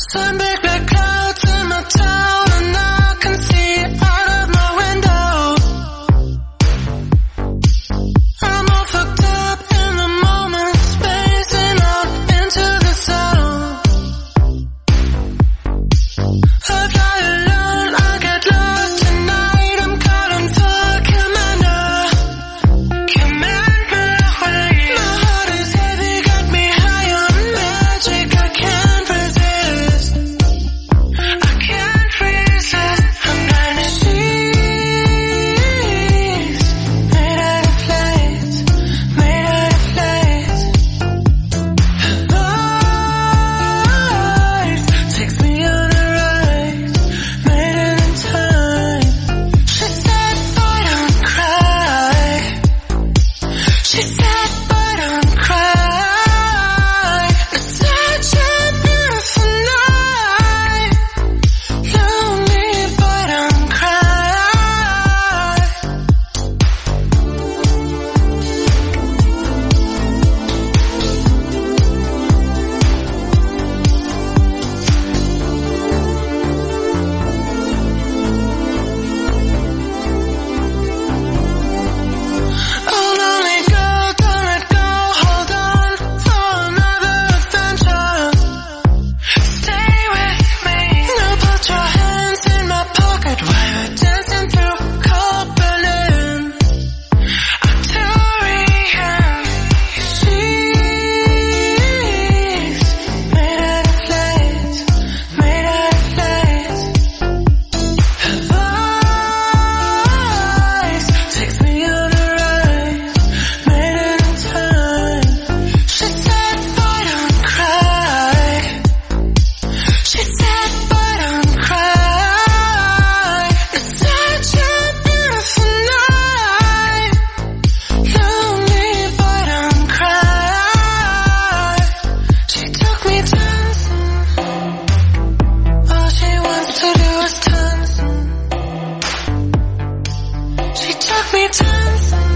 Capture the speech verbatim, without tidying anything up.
Some big black clouds in my town and I can see out of my window. I'm all fucked up in the moment, spacing out into the sound. I fly alone, I get lost tonight, I'm calling for Commander. Command me away. My heart is heavy, got me high on magic, I can't resist. I can't resist. I'm blind as sheets, made out of flames, made out of flames. Life takes me on a ride, made it in time. She said, boy, don't cry. She said, boy, don't cry. It's such a beautiful night. Lonely, boy, don't cry. Oh, lonely girl, don't let go. Hold on for another adventure. Stay with me. Now put your hands in my pocket while we're dancing through cold Berlin. Arcturian sheets, made out of flames, made out of flames. Life takes me on a ride, made it in time. She said, boy, don't cry. She said, boy, don't cry. It's such a beautiful night. Lonely, boy, don't cry. She took me dancing. All she wants to do is dance. She took me dancing.